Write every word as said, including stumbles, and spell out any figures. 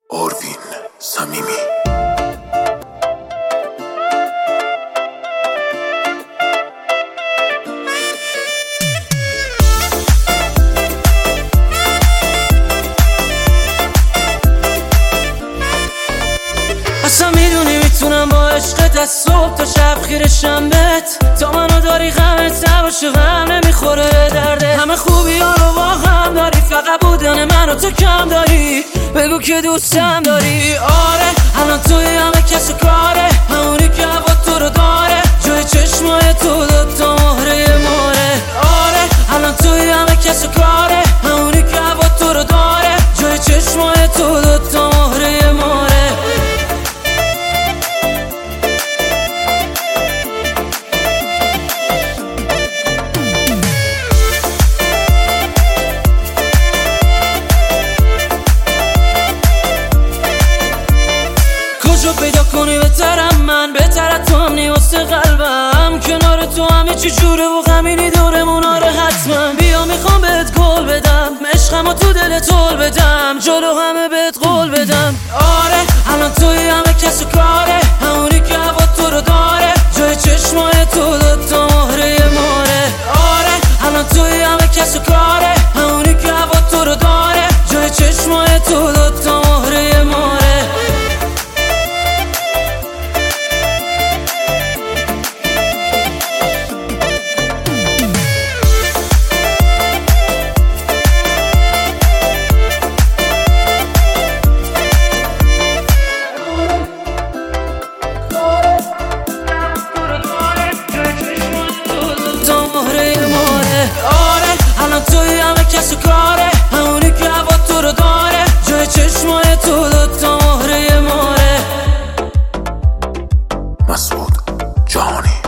آروین صمیمی. اصلا میدونی میتونم با عشقت از صبح تا شب خیرشم بهت، تا منو داری غمت نباشه غم نمیخوره درده. همه خوبی ها رو با هم داری، فقط بودن منو تو کم داری. بگو که دوستم داری. آره الان توی همه کس و کاره، همونی که هوا تو رو داره، جای چشمای تو دوتا مهره ماره. آره الان توی همه کس و کاره، همونی که هوا تو رو داره، جای چشمای تو دوتا مهره ماره. کجا پیدا کنی بهترم من، بهتر تو هم نیوسته قلبم. کنار تو همه چی جوره و غمینی دورمون. آره حتما بیا میخوام بهت گل بدم، عشقمو تو دل طول بدم، جلو همه بهت قول بدم. آره الان توی همه کس و کاره، همونی که هوا تو رو داره، جای چشمای تو دوتا مهره ماره. آره الان توی همه کس و کاره، همونی که هوا تو رو داره، جای چشمای تو دوتا مهره ماره. توی همه کس و کاره، همونی که هوا تو رو داره، جای چشمای تو دوتا مهره ماره. مسعود جهانی.